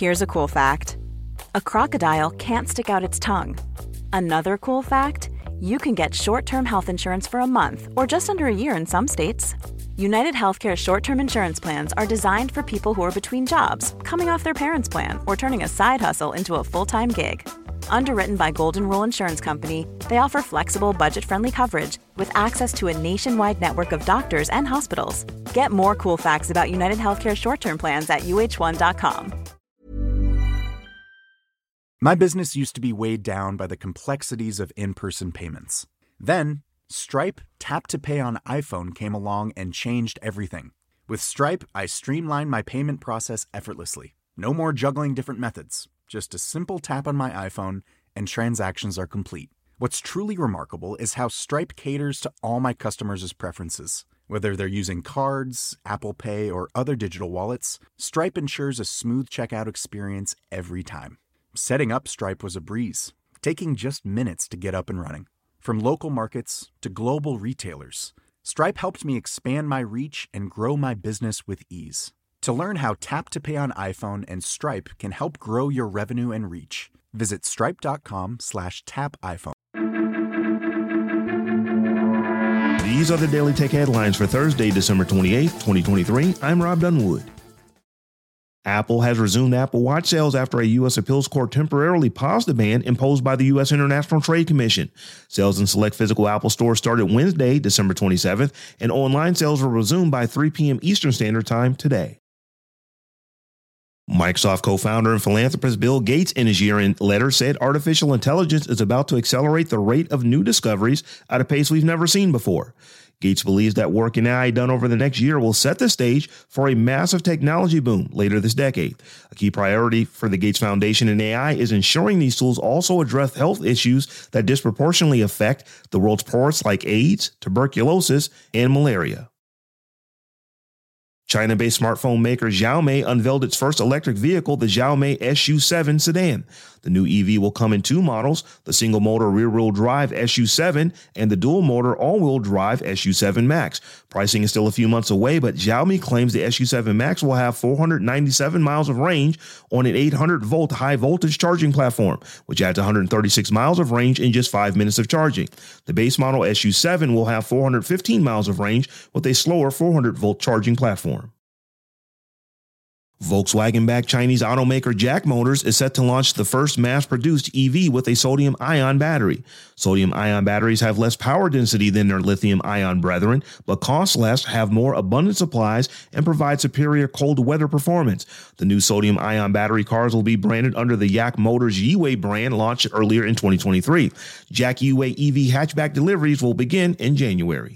Here's a cool fact. A crocodile can't stick out its tongue. Another cool fact, you can get short-term health insurance for a month or just under a year in some states. United Healthcare short-term insurance plans are designed for people who are between jobs, coming off their parents' plan, or turning a side hustle into a full-time gig. Underwritten by Golden Rule Insurance Company, they offer flexible, budget-friendly coverage with access to a nationwide network of doctors and hospitals. Get more cool facts about United Healthcare short-term plans at uh1.com. My business used to be weighed down by the complexities of in-person payments. Then, Stripe Tap to Pay on iPhone came along and changed everything. With Stripe, I streamlined my payment process effortlessly. No more juggling different methods. Just a simple tap on my iPhone and transactions are complete. What's truly remarkable is how Stripe caters to all my customers' preferences. Whether they're using cards, Apple Pay, or other digital wallets, Stripe ensures a smooth checkout experience every time. Setting up Stripe was a breeze, taking just minutes to get up and running. From local markets to global retailers, Stripe helped me expand my reach and grow my business with ease. To learn how Tap to Pay on iPhone and Stripe can help grow your revenue and reach, visit stripe.com/tapiphone. These are the Daily Tech headlines for Thursday, December 28th, 2023. I'm Rob Dunwood. Apple has resumed Apple Watch sales after a U.S. appeals court temporarily paused the ban imposed by the U.S. International Trade Commission. Sales in select physical Apple stores started Wednesday, December 27th, and online sales were resumed by 3 p.m. Eastern Standard Time today. Microsoft co-founder and philanthropist Bill Gates in his year-end letter said artificial intelligence is about to accelerate the rate of new discoveries at a pace we've never seen before. Gates believes that work in AI done over the next year will set the stage for a massive technology boom later this decade. A key priority for the Gates Foundation in AI is ensuring these tools also address health issues that disproportionately affect the world's poorest, like AIDS, tuberculosis, and malaria. China-based smartphone maker Xiaomi unveiled its first electric vehicle, the Xiaomi SU7 sedan. The new EV will come in two models, the single-motor rear-wheel drive SU7 and the dual-motor all-wheel drive SU7 Max. Pricing is still a few months away, but Xiaomi claims the SU7 Max will have 497 miles of range on an 800-volt high-voltage charging platform, which adds 136 miles of range in just 5 minutes of charging. The base model SU7 will have 415 miles of range with a slower 400-volt charging platform. Volkswagen-backed Chinese automaker JAC Motors is set to launch the first mass-produced EV with a sodium-ion battery. Sodium-ion batteries have less power density than their lithium-ion brethren, but cost less, have more abundant supplies, and provide superior cold weather performance. The new sodium-ion battery cars will be branded under the JAC Motors Yiwei brand launched earlier in 2023. JAC Yiwei EV hatchback deliveries will begin in January.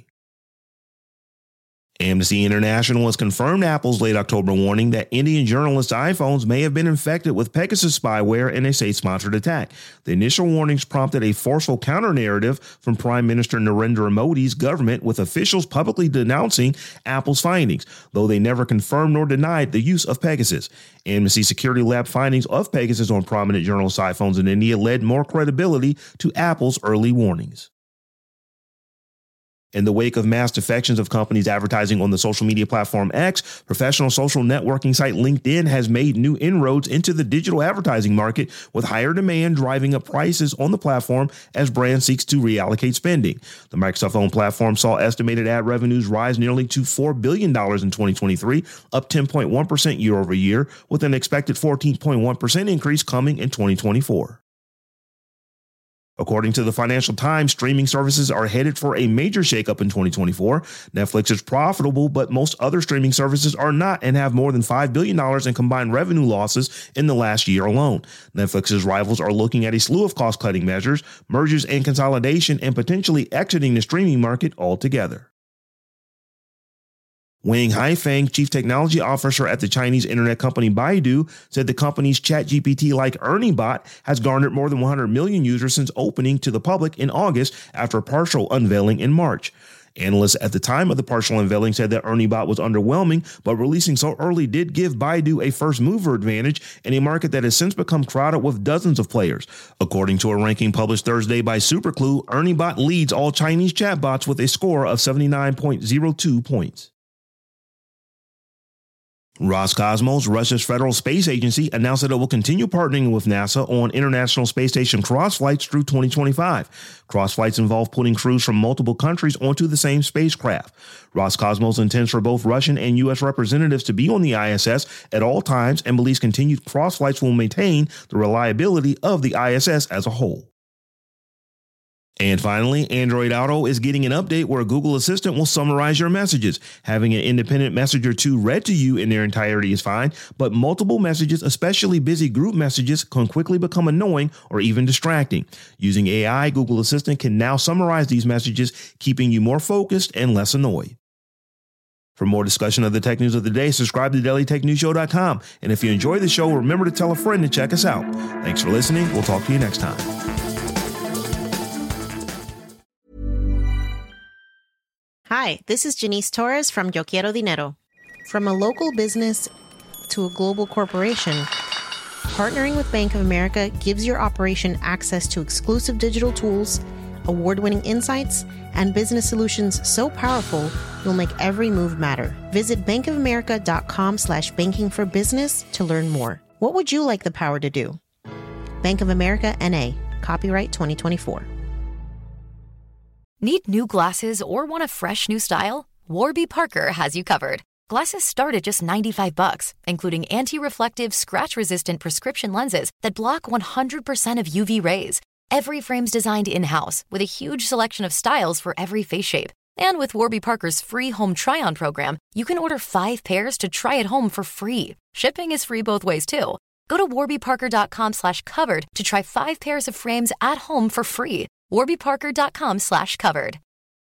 Amnesty International has confirmed Apple's late October warning that Indian journalists' iPhones may have been infected with Pegasus spyware in a state-sponsored attack. The initial warnings prompted a forceful counter-narrative from Prime Minister Narendra Modi's government, with officials publicly denouncing Apple's findings, though they never confirmed nor denied the use of Pegasus. Amnesty Security Lab findings of Pegasus on prominent journalists' iPhones in India led more credibility to Apple's early warnings. In the wake of mass defections of companies advertising on the social media platform X, professional social networking site LinkedIn has made new inroads into the digital advertising market, with higher demand driving up prices on the platform as brands seek to reallocate spending. The Microsoft-owned platform saw estimated ad revenues rise nearly to $4 billion in 2023, up 10.1% year over year, with an expected 14.1% increase coming in 2024. According to the Financial Times, streaming services are headed for a major shakeup in 2024. Netflix is profitable, but most other streaming services are not, and have more than $5 billion in combined revenue losses in the last year alone. Netflix's rivals are looking at a slew of cost-cutting measures, mergers and consolidation, and potentially exiting the streaming market altogether. Wang Haifeng, chief technology officer at the Chinese internet company Baidu, said the company's ChatGPT-like Ernie bot has garnered more than 100 million users since opening to the public in August after a partial unveiling in March. Analysts at the time of the partial unveiling said that Ernie bot was underwhelming, but releasing so early did give Baidu a first-mover advantage in a market that has since become crowded with dozens of players. According to a ranking published Thursday by Superclue, Ernie bot leads all Chinese chatbots with a score of 79.02 points. Roscosmos, Russia's federal space agency, announced that it will continue partnering with NASA on International Space Station cross-flights through 2025. Cross-flights involve putting crews from multiple countries onto the same spacecraft. Roscosmos intends for both Russian and U.S. representatives to be on the ISS at all times and believes continued cross-flights will maintain the reliability of the ISS as a whole. And finally, Android Auto is getting an update where Google Assistant will summarize your messages. Having an independent message or two read to you in their entirety is fine, but multiple messages, especially busy group messages, can quickly become annoying or even distracting. Using AI, Google Assistant can now summarize these messages, keeping you more focused and less annoyed. For more discussion of the tech news of the day, subscribe to dailytechnewsshow.com. And if you enjoy the show, remember to tell a friend to check us out. Thanks for listening. We'll talk to you next time. Hi, this is Janice Torres from Yo Quiero Dinero. From a local business to a global corporation, partnering with Bank of America gives your operation access to exclusive digital tools, award-winning insights, and business solutions so powerful you'll make every move matter. Visit bankofamerica.com/banking for business to learn more. What would you like the power to do? Bank of America, N.A. Copyright 2024. Need new glasses or want a fresh new style? Warby Parker has you covered. Glasses start at just $95, including anti-reflective, scratch-resistant prescription lenses that block 100% of UV rays. Every frame's designed in-house with a huge selection of styles for every face shape. And with Warby Parker's free home try-on program, you can order 5 pairs to try at home for free. Shipping is free both ways, too. Go to warbyparker.com/covered to try 5 pairs of frames at home for free. warbyparker.com/covered.